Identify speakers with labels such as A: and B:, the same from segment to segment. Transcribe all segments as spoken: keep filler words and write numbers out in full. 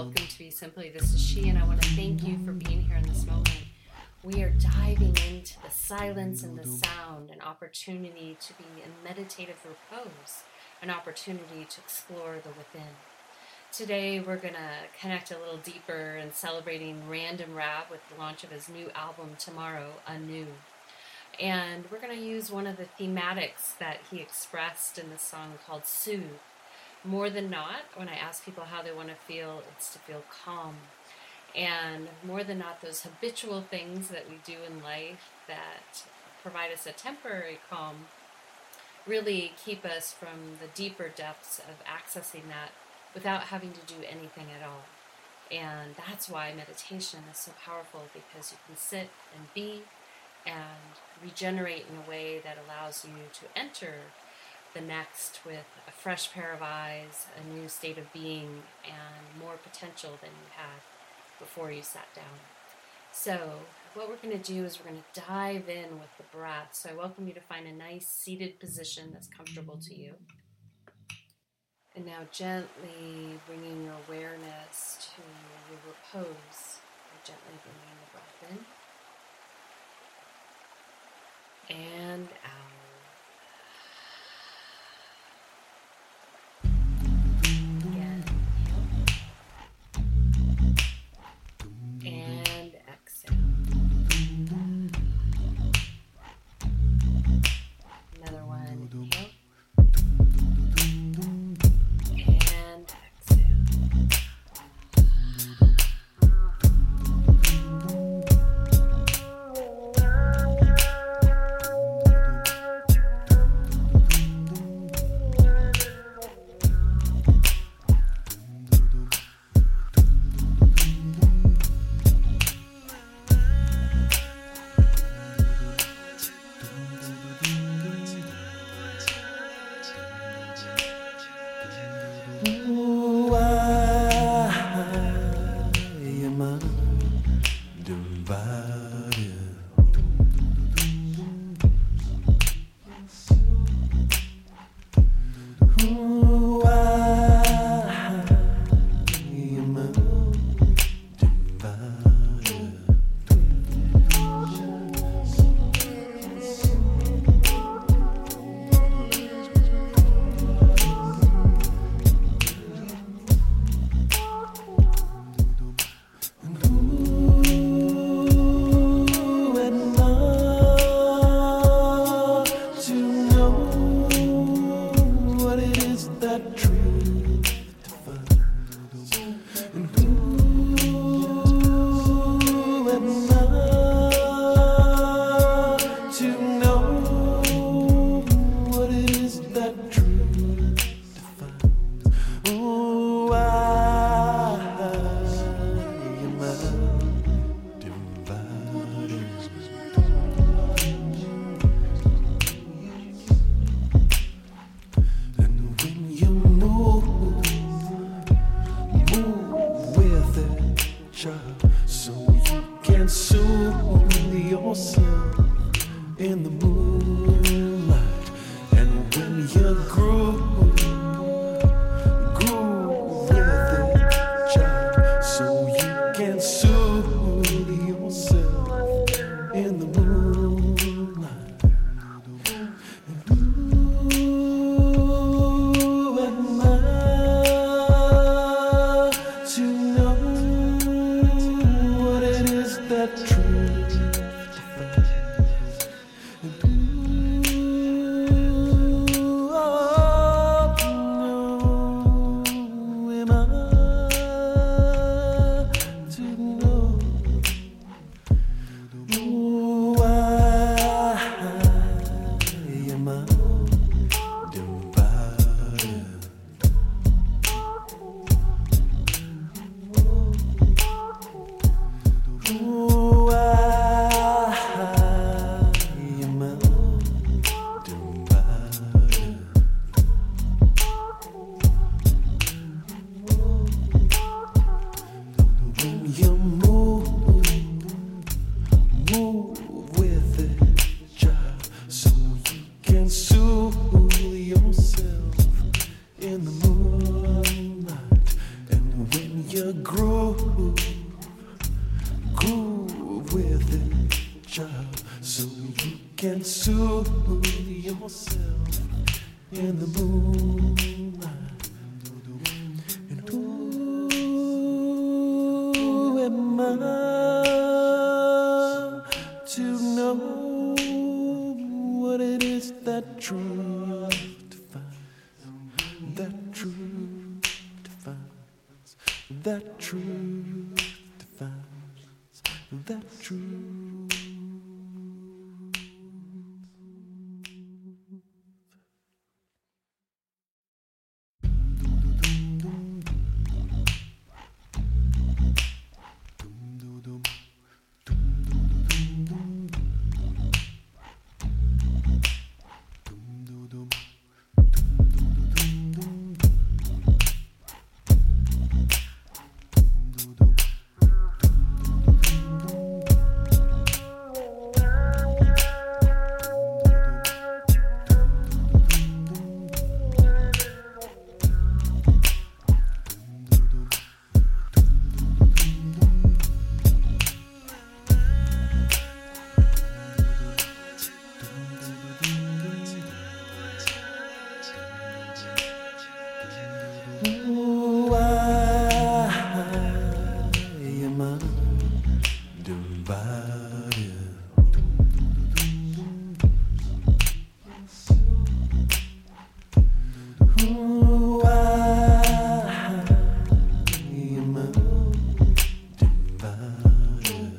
A: welcome to Be Simply. This is She, and I want to thank you for being here in this moment. We are diving into the silence and the sound, an opportunity to be in meditative repose, an opportunity to explore the within. Today we're going to connect a little deeper in celebrating Random Rab with the launch of his new album tomorrow, Anew. And we're going to use one of the thematics that he expressed in the song called Soothe. More than not, when I ask people how they want to feel, it's to feel calm. And more than not, those habitual things that we do in life that provide us a temporary calm really keep us from the deeper depths of accessing that without having to do anything at all. And that's why meditation is so powerful, because you can sit and be and regenerate in a way that allows you to enter the next with a fresh pair of eyes, a new state of being, and more potential than you had before you sat down. So what we're going to do is we're going to dive in with the breath. So I welcome you to find a nice seated position that's comfortable to you. And now gently bringing your awareness to your repose. Gently bringing the breath in and out.
B: Oh in the moonlight. And who am I to know what it is that truth defines, that truth defines, that truth defines, that truth. Ooh, I am undivided. Ooh, I am undivided.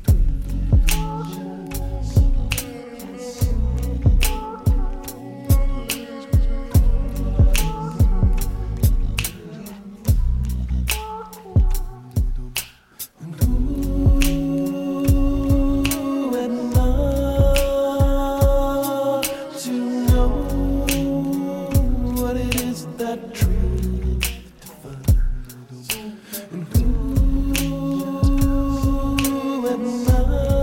B: That truth defines, and who am I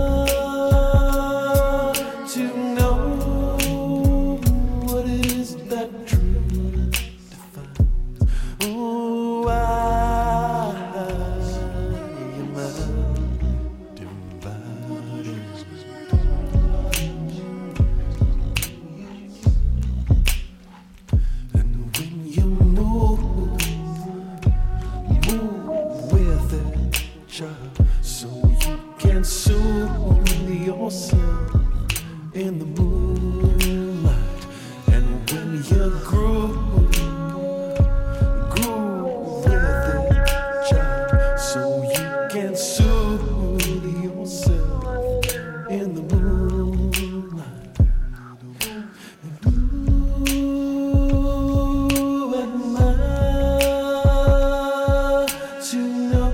B: to know what it is that truth defines? Oh, I am undivided. So you can soothe yourself in the moonlight, and when you groove, groove with it, child. So you can soothe yourself in the moonlight. And who am I to know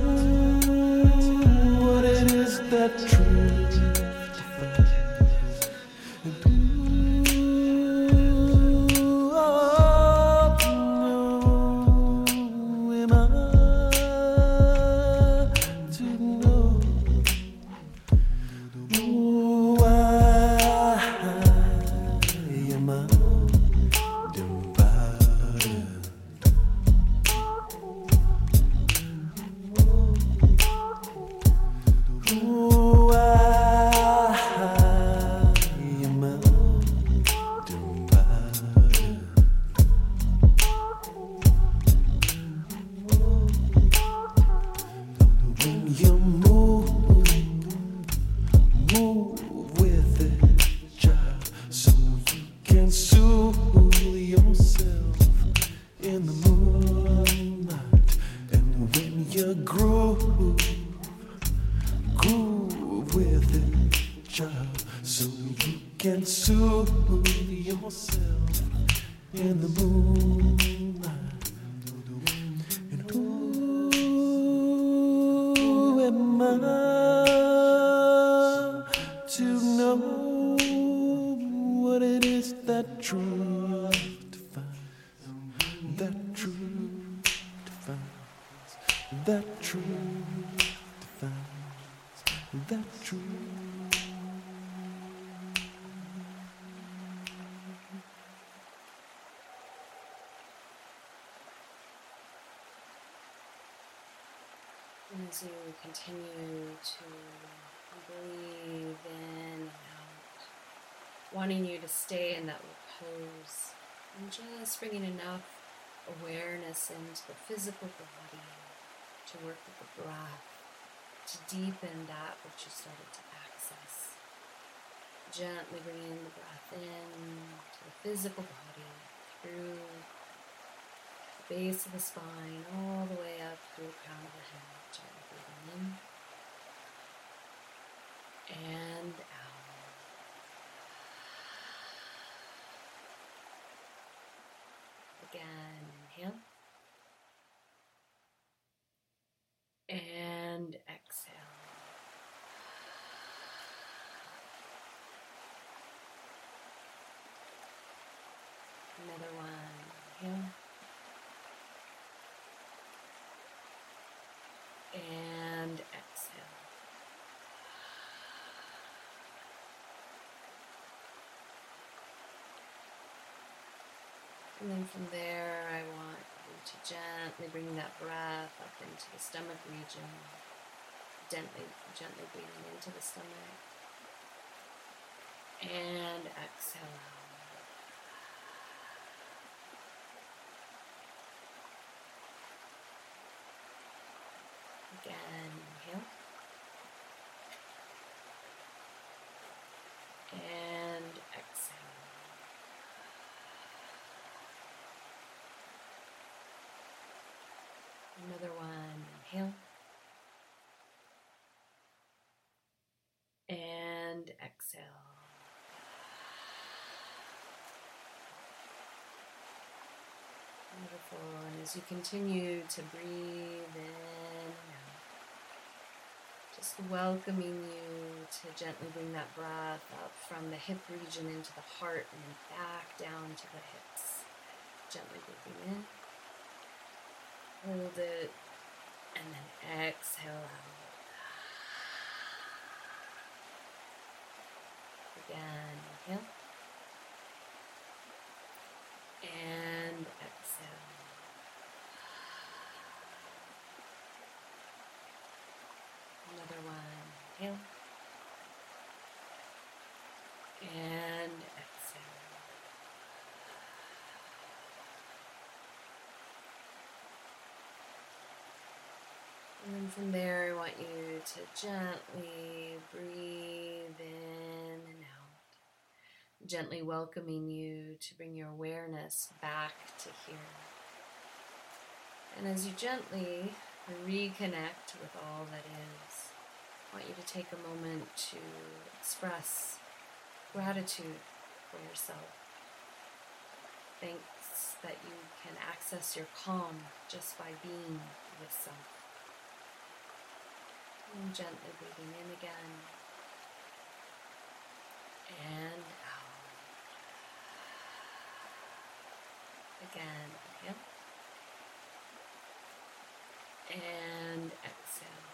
B: that truth defines? And who, oh, no, am I to know? Oh, I am undivided. Oh, I am undivided. When you move, move with it, child, so you can soothe yourself in the moonlight. And when you groove, groove with it, child, so you can soothe yourself in the moonlight. And who am I to know what it is that truth defines, that truth defines, that truth defines, that truth.
A: As you continue to breathe in and out, wanting you to stay in that repose, And just bringing enough awareness into the physical body to work with the breath, to deepen that which you started to access. Gently bringing the breath in to the physical body, through the base of the spine, all the way up through the crown of the head. Gently breathing in and out. Again, inhale. And exhale. Another one. Inhale. And exhale. And then from there, I want you to gently bring that breath up into the stomach region. Gently, gently breathing into the stomach. And exhale out. Again, inhale. And exhale. Another one, inhale. And exhale. Wonderful. And as you continue to breathe in and out, just welcoming you to gently bring that breath up from the hip region into the heart and then back down to the hips. Gently breathing in. Hold it, and then exhale out. Again, inhale. And exhale. Another one, inhale. And exhale. And then from there, I want you to gently breathe in and out, gently welcoming you to bring your awareness back to here. And as you gently reconnect with all that is, I want you to take a moment to express gratitude for yourself. Thanks that you can access your calm just by being with self. And gently breathing in again and out. Again, inhale. And exhale.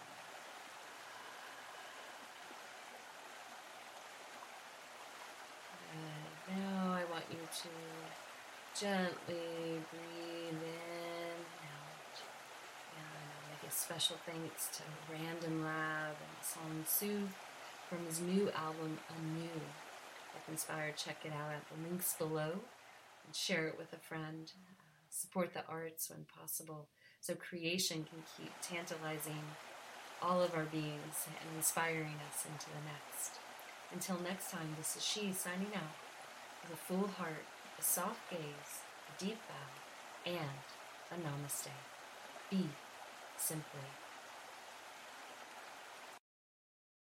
A: Good. Now I want you to gently breathe in and out. And I'll make a special thanks to Random Lab and Song Soothe from his new album, Anew. If inspired, check it out at the links below and share it with a friend. Uh, support the arts when possible so creation can keep tantalizing all of our beings and inspiring us into the next. Until next time, this is She signing out with a full heart, a soft gaze, a deep bow, and a namaste. Be simply